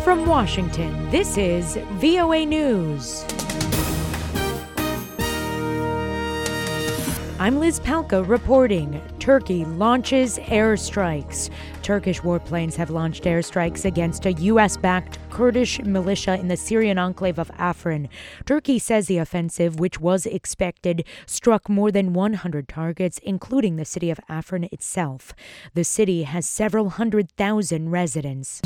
From Washington, this is VOA News. I'm Liz Palka reporting. Turkey launches airstrikes. Turkish warplanes have launched airstrikes against a U.S.-backed Kurdish militia in the Syrian enclave of Afrin. Turkey says the offensive, which was expected, struck more than 100 targets, including the city of Afrin itself. The city has several 100,000 residents.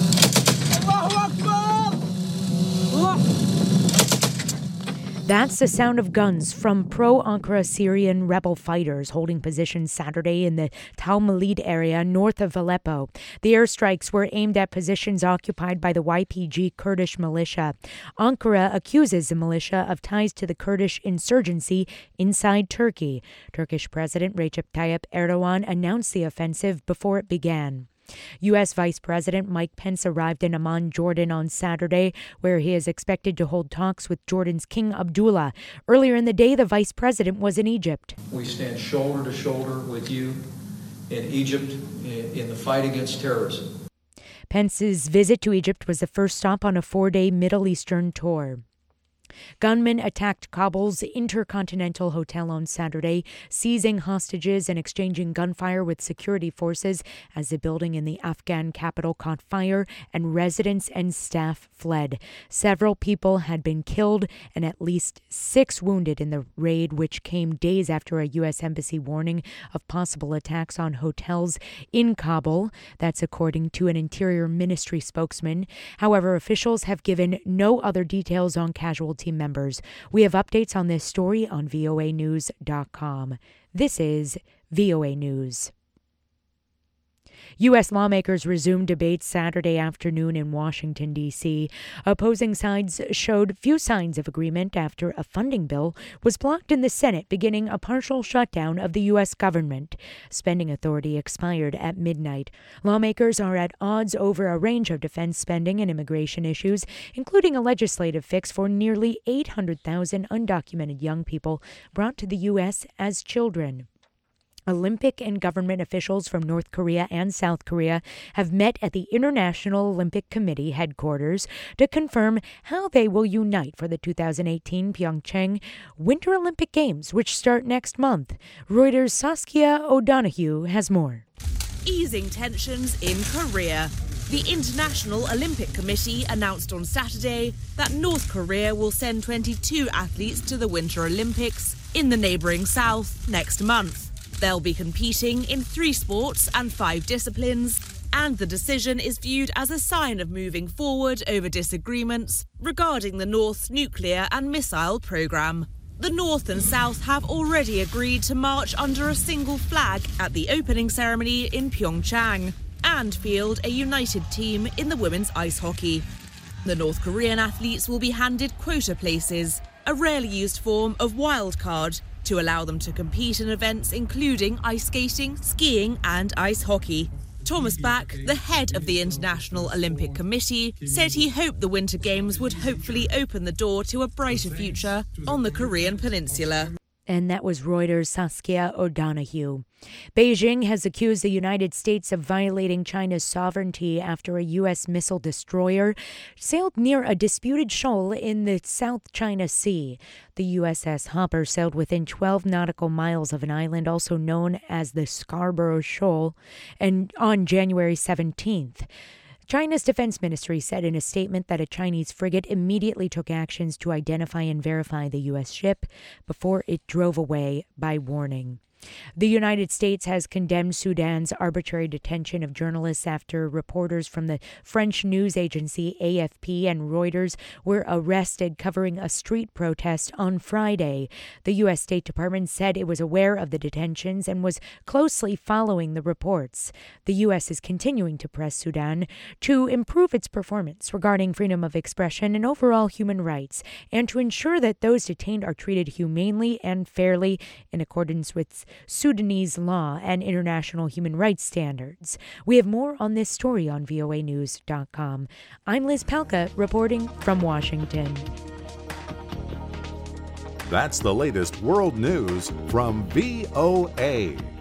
That's the sound of guns from pro-Ankara Syrian rebel fighters holding positions Saturday in the Talmalid area north of Aleppo. The airstrikes were aimed at positions occupied by the YPG Kurdish militia. Ankara accuses the militia of ties to the Kurdish insurgency inside Turkey. Turkish President Recep Tayyip Erdogan announced the offensive before it began. U.S. Vice President Mike Pence arrived in Amman, Jordan on Saturday, where he is expected to hold talks with Jordan's King Abdullah. Earlier in the day, the vice president was in Egypt. We stand shoulder to shoulder with you in Egypt in the fight against terrorism. Pence's visit to Egypt was the first stop on a 4-day Middle Eastern tour. Gunmen attacked Kabul's Intercontinental Hotel on Saturday, seizing hostages and exchanging gunfire with security forces as the building in the Afghan capital caught fire and residents and staff fled. Several people had been killed and at least 6 wounded in the raid, which came days after a U.S. embassy warning of possible attacks on hotels in Kabul. That's according to an Interior Ministry spokesman. However, officials have given no other details on casualty members. We have updates on this story on voanews.com. This is VOA News. U.S. lawmakers resumed debates Saturday afternoon in Washington, D.C. Opposing sides showed few signs of agreement after a funding bill was blocked in the Senate, beginning a partial shutdown of the U.S. government. Spending authority expired at midnight. Lawmakers are at odds over a range of defense spending and immigration issues, including a legislative fix for nearly 800,000 undocumented young people brought to the U.S. as children. Olympic and government officials from North Korea and South Korea have met at the International Olympic Committee headquarters to confirm how they will unite for the 2018 Pyeongchang Winter Olympic Games, which start next month. Reuters' Saskia O'Donoghue has more. Easing tensions in Korea. The International Olympic Committee announced on Saturday that North Korea will send 22 athletes to the Winter Olympics in the neighbouring South next month. They'll be competing in 3 sports and 5 disciplines, and the decision is viewed as a sign of moving forward over disagreements regarding the North's nuclear and missile program. The North and South have already agreed to march under a single flag at the opening ceremony in Pyeongchang and field a united team in the women's ice hockey. The North Korean athletes will be handed quota places, a rarely used form of wildcard, to allow them to compete in events including ice skating, skiing and ice hockey. Thomas Bach, the head of the International Olympic Committee, said he hoped the Winter Games would hopefully open the door to a brighter future on the Korean peninsula. And that was Reuters' Saskia O'Donoghue. Beijing has accused the United States of violating China's sovereignty after a U.S. missile destroyer sailed near a disputed shoal in the South China Sea. The USS Hopper sailed within 12 nautical miles of an island also known as the Scarborough Shoal and on January 17th. China's defense ministry said in a statement that a Chinese frigate immediately took actions to identify and verify the U.S. ship before it drove away by warning. The United States has condemned Sudan's arbitrary detention of journalists after reporters from the French news agency AFP and Reuters were arrested covering a street protest on Friday. The U.S. State Department said it was aware of the detentions and was closely following the reports. The U.S. is continuing to press Sudan to improve its performance regarding freedom of expression and overall human rights, and to ensure that those detained are treated humanely and fairly in accordance with Sudanese law and international human rights standards. We have more on this story on voanews.com. I'm Liz Palka reporting from Washington. That's the latest world news from VOA.